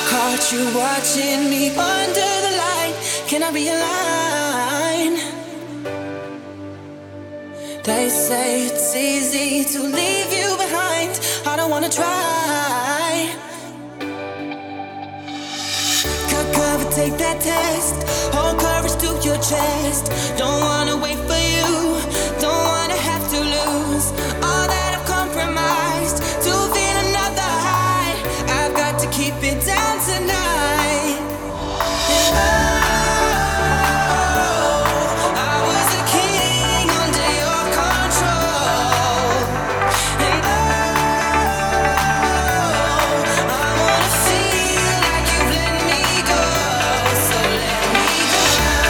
Caught you watching me under the light. Can I be a line? They say it's easy to leave you behind. I don't wanna try. Cut cover, take that test. Hold courage to your chest. Don't wanna wait for you. Don't wanna have to lose all that I've compromised to feel another high. I've got to keep it down tonight. And I was a king under your control. And I wanna feel like you've let me go. So let me go.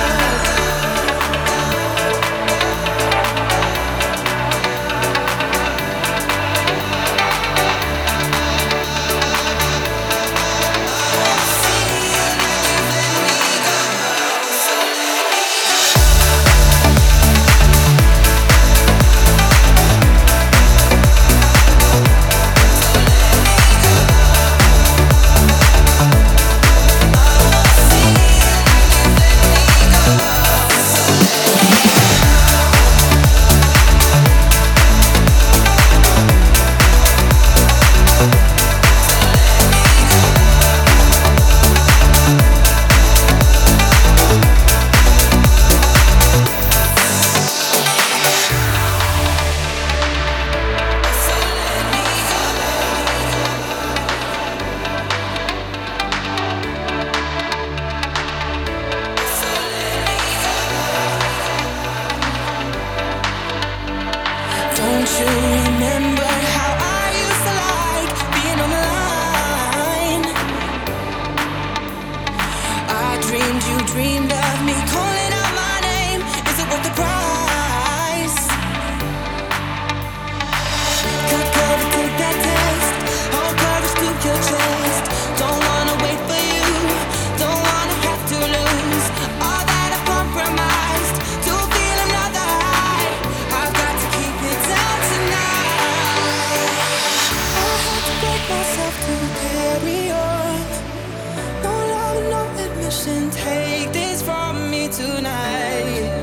Don't you remember how I used to like being on the line? I dreamed you dreamed of me calling out my name. Is it worth the price? Cut cover, take that test. Hold courage to your chest. Don't wanna wait for you. Don't wanna have to lose all that I've compromised to feel another high. I've got to keep it down tonight. I had to break myself to carry on. No love, no admission. Take this from me tonight.